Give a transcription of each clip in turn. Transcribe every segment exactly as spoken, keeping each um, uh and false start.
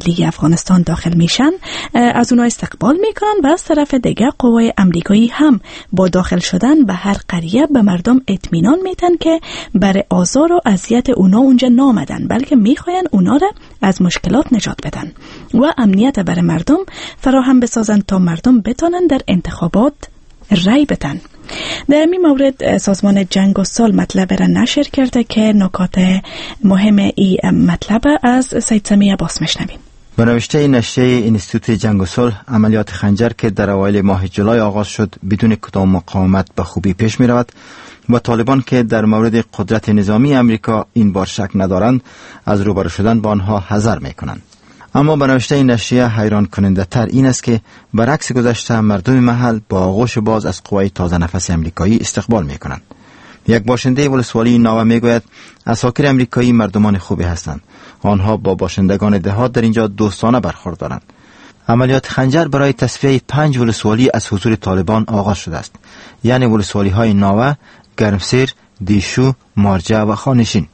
ملی افغانستان داخل میشن از اونها استقبال میکنن و از طرف دیگه قوای امریکایی هم با داخل شدن به هر قریه به مردم اطمینان میتن که برای آزار و اذیت اونا اونجا نامدن، بلکه میخواین اونا را از مشکلات نجات بدن و امنیت برای مردم فراهم بسازن تا مردم بتونن در انتخابات رای بدن. در این مورد سازمان جنگ و صلح مطلب را نشر کرده که نکات مهم این مطلب از سید سمیع عباس میشنویم. به نوشته نشریه اینستیتوت جنگ و صلح، عملیات خنجر که در اوایل ماه جولای آغاز شد بدون کدام مقاومت به خوبی پیش می رود و طالبان که در مورد قدرت نظامی امریکا این بار شک ندارند از روبرو شدن با آنها حذر می کنند. اما به نوشته این نشریه حیران کننده تر این است که برعکس گذشته مردم محل با آغوش باز از قوای تازه نفس امریکایی استقبال می کنند. یک باشنده ولسوالی ناوه می گوید عساکر امریکایی مردمان خوبی هستند. آنها با باشندگان دهات در اینجا دوستانه برخورد دارند. عملیات خنجر برای تصفیه پنج ولسوالی از حضور طالبان آغاز شده است، یعنی ولسوالی های ناوه، گرمسیر، دیشو، مارجه و خانشین.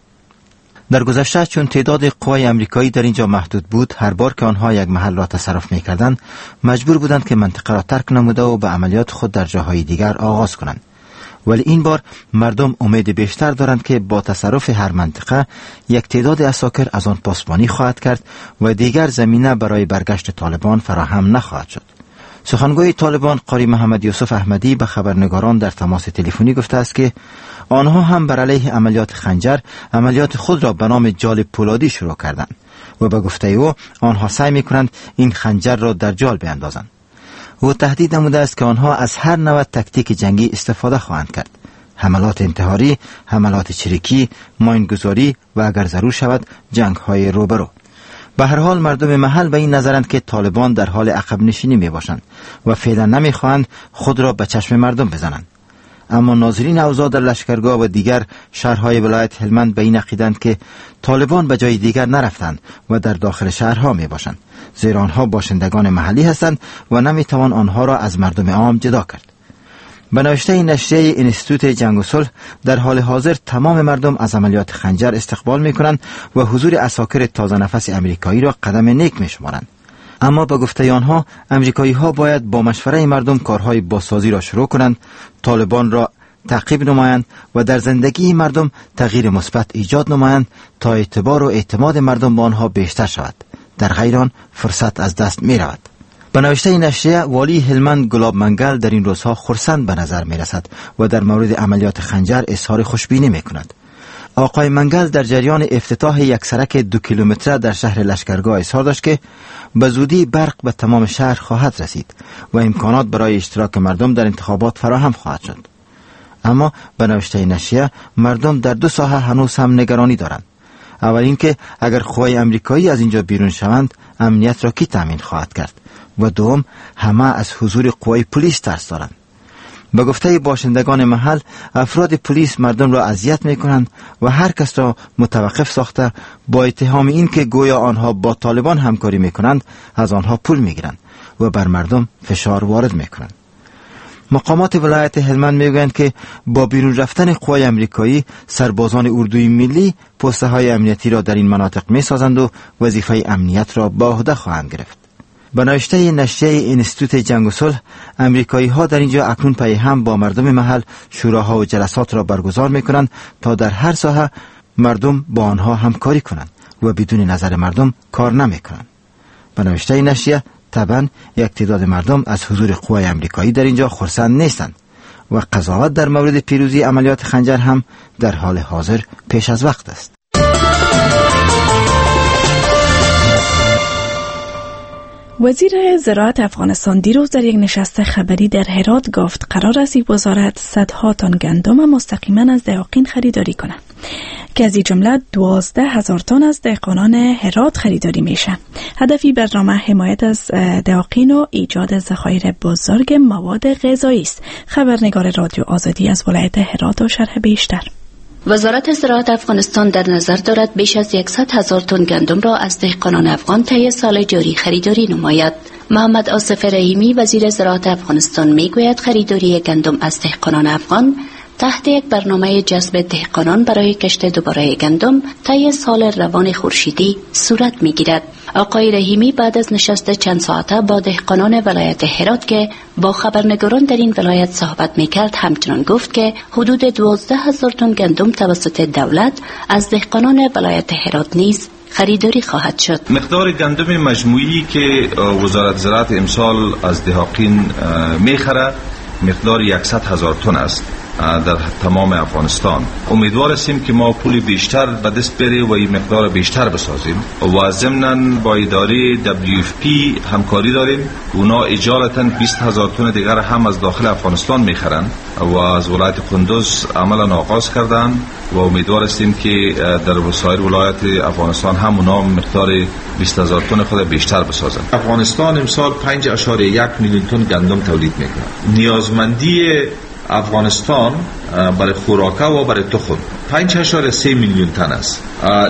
در گذشته چون تعداد قوای امریکایی در اینجا محدود بود، هر بار که آنها یک محل را تصرف می‌کردند مجبور بودند که منطقه را ترک نموده و به عملیات خود در جاهای دیگر آغاز کنند. ولی این بار مردم امید بیشتر دارند که با تصرف هر منطقه یک تعداد عساکر از آن پاسبانی خواهد کرد و دیگر زمینه برای برگشت طالبان فراهم نخواهد شد. سخنگوی طالبان قاری محمد یوسف احمدی به خبرنگاران در تماس تلفنی گفته است که آنها هم بر علیه عملیات خنجر عملیات خود را به نام جال پولادی شروع کردند و به گفته او آنها سعی می‌کنند این خنجر را در جال بیندازند. او تهدید نموده است که آنها از هر نوع تکتیک جنگی استفاده خواهند کرد: حملات انتحاری، حملات چریکی، ماینگذاری و اگر ضرور شود جنگ‌های روبرو. به هر حال مردم محل به این نظرند که طالبان در حال عقب نشینی می باشند و فعلا نمی خواهند خود را به چشم مردم بزنند. اما ناظرین اوضاع در لشکرگاه و دیگر شهرهای ولایت هلمند به این عقیدند که طالبان به جای دیگر نرفتند و در داخل شهرها می باشند، زیرا آنها باشندگان محلی هستند و نمی توان آنها را از مردم عام جدا کرد. به نوشته این نشریه اینستیتوت جنگ و صلح، در حال حاضر تمام مردم از عملیات خنجر استقبال می کنند و حضور عساکر تازه نفس امریکایی را قدم نیک می شمارند. اما به گفته آنها امریکایی ها باید با مشوره مردم کارهای بازسازی را شروع کنند، طالبان را تعقیب نمایند و در زندگی مردم تغییر مثبت ایجاد نمایند تا اعتبار و اعتماد مردم به آنها بیشتر شود. در غیر آن فرصت از دست می رود. به نوشته این نشریه، والی هلمند گلاب منگل در این روزها خرسند به نظر می رسد و در مورد عملیات خنجر اظهار خوشبینی می کند. آقای منگل در جریان افتتاح یک سرک دو کیلومتره در شهر لشکرگاه اظهار داشت که به زودی برق به تمام شهر خواهد رسید و امکانات برای اشتراک مردم در انتخابات فراهم خواهد شد. اما به نوشته نشریه مردم در دو ساحه هنوز هم نگرانی دارند. اول اینکه اگر قوای امریکایی از اینجا بیرون شوند امنیت را کی تامین خواهد کرد و دوم همه از حضور قوای پلیس ترس دارند. به گفته باشندگان محل افراد پلیس مردم را اذیت می‌کنند و هر کس را متوقف ساخته با اتهام این که گویا آنها با طالبان همکاری می‌کنند از آنها پول می‌گیرند و بر مردم فشار وارد می‌کنند. مقامات ولایت هلمند میگویند که با بیرون رفتن قوای امریکایی سربازان اردوی ملی پست‌های امنیتی را در این مناطق می‌سازند و وظیفه امنیت را به عهده خواهند گرفت. به نوشته نشریه اینستیتوت جنگ و صلح، امریکایی ها در اینجا اکنون پی هم با مردم محل شوراها و جلسات را برگزار می‌کنند تا در هر ساحه مردم با آنها همکاری کنند و بدون نظر مردم کار نمی‌کنند. به نوشته نشریه، طبعا یک تعداد مردم از حضور قوای امریکایی در اینجا خرسند نیستند و قضاوت در مورد پیروزی عملیات خنجر هم در حال حاضر پیش از وقت است. وزیر زراعت افغانستان دیروز در یک نشست خبری در هرات گفت قرار است وزارت صدها تن گندم مستقیما از دهقان خریداری کند که از این جمله دوازده هزار تن از دهقانان هرات خریداری میشه. هدفی برنامه حمایت از دهقان و ایجاد ذخایر بزرگ مواد غذایی است. خبرنگار رادیو آزادی از ولایت هرات و شرح بیشتر. وزارت زراعت افغانستان در نظر دارد بیش از صد هزار تن گندم را از دهقانان افغان طی سال جاری خریداری نماید. محمد آصف رحیمی وزیر زراعت افغانستان میگوید خریداری گندم از دهقانان افغان تحت یک برنامه جذب دهقانان برای کشت دوباره گندم طی سال روان خورشیدی صورت می‌گیرد. آقای رحیمی بعد از نشست چند ساعته با دهقانان ولایت هرات که با خبرنگاران در این ولایت صحبت می‌کرد همچنان گفت که حدود دوازده هزار تن گندم توسط دولت از دهقانان ولایت هرات نیز خریداری خواهد شد. مقدار گندم مجموعی که وزارت زراعت امسال از دهقان میخره مقدار صد هزار تن است در تمام افغانستان. امیدوار هستیم که ما پول بیشتر به دست بره و این مقدار بیشتر بسازیم و ضمناً با اداره دبلیو اف پی همکاری داریم. اونا اجالتا بیست هزار تن دیگر هم از داخل افغانستان میخرن و از ولایت قندوز عملا آغاز کردن و امیدوار هستیم که در سایر ولایت افغانستان هم اونا مقدار بیست هزار تن خود بیشتر بسازن. افغانستان امسال پنج اشاره یک میلیون تن گندم تولید میکنه. نیازمندی افغانستان برای خوراکه و برای تخم پنج اشاره سه میلیون تن است.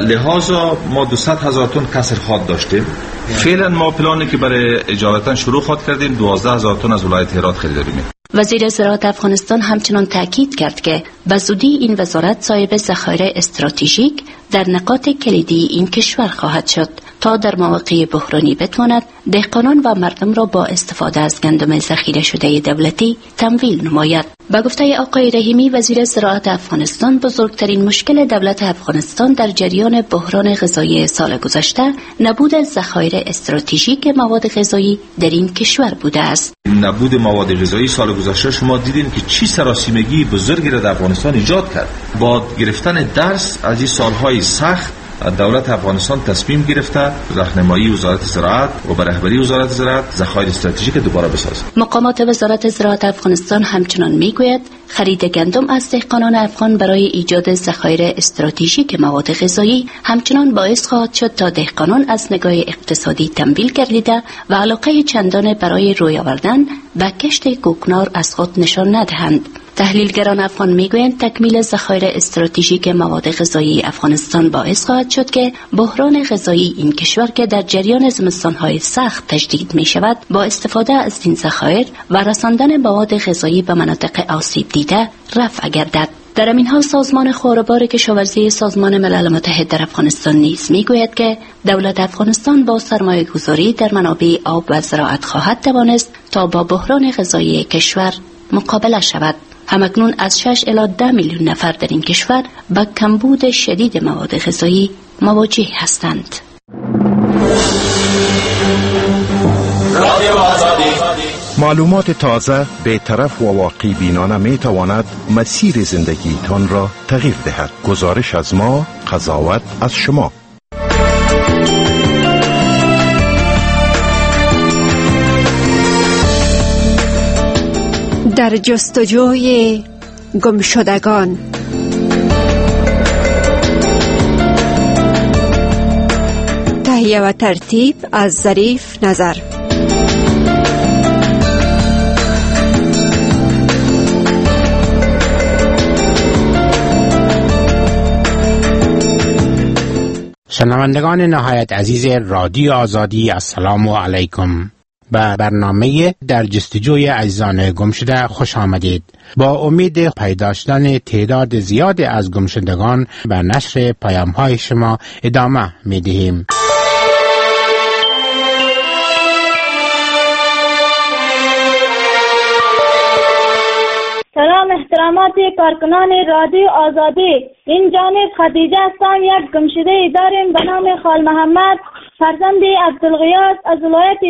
لذا ما دویست هزار تن کسر خود داشتیم. فعلا ما پلانی که برای اجالتا شروع خود کردیم دوازده هزار تن از ولایت هرات خریداری میکنیم. وزیر زراعت افغانستان همچنان تاکید کرد که به زودی این وزارت صاحب ذخایر استراتژیک در نقاط کلیدی این کشور خواهد شد تا در مواقع بحرانی بتواند دهقانان و مردم را با استفاده از گندم ذخیره شده دولتی تمویل نماید. با گفته آقای رحیمی وزیر زراعت افغانستان بزرگترین مشکل دولت افغانستان در جریان بحران غذایی سال گذشته نبود ذخایر استراتژیک مواد غذایی در این کشور بوده است. نبود مواد غذایی سال گذشته شما دیدین که چی سراسیمگی بزرگی را در افغانستان ایجاد کرد. با گرفتن درس از این سالهای سخت دولت افغانستان تصمیم گرفته راهنمایی وزارت زراعت و به رهبری وزارت زراعت ذخایر استراتژیک دوباره بسازد. مقامات وزارت زراعت افغانستان همچنان میگوید خرید گندم از دهقانان افغان برای ایجاد ذخایر استراتژیک مواد غذایی همچنان باعث خواهد شد تا دهقانان از نگاه اقتصادی تنبیل گردیده و علاقه چندان برای روی آوردن به کشت کوکنار از خود نشان ندهند. تحلیلگران افغان میگویند تکمیل ذخایر استراتژیک مواد غذایی افغانستان باعث خواهد شد که بحران غذایی این کشور که در جریان زمستان‌های سخت تجدید می شود با استفاده از این ذخایر و رساندن مواد غذایی به مناطق آسیب دیده رفع گردد. در این حال سازمان خوربار کشاورزی سازمان ملل متحد در افغانستان نیز میگوید که دولت افغانستان با سرمایه گذاری در منابع آب و زراعت خواهد توانست تا با بحران غذایی کشور مقابله شود. همکنون از شش الی ده میلیون نفر در این کشور با کمبود شدید مواد غذایی مواجه هستند. معلومات تازه، بی‌طرف و واقعی بینانه می تواند مسیر زندگی تان را تغییر دهد. گزارش از ما، قضاوت از شما. در جستجوی گمشدگان. تهیه و ترتیب از ظریف نظر. شنوندگان نهایت عزیز رادیو آزادی، السلام علیکم. به برنامه در جستجوی عزیزان گمشده خوش آمدید. با امید پیدا شدن تعداد زیاد از گمشدگان به نشر پیام‌های شما ادامه می‌دهیم. سلام احترامات کارکنان رادیو آزادی، این جانب خدیجه هستم. یک گمشده داریم به نام خال محمد، فرزند عبدالغیاث از ولایت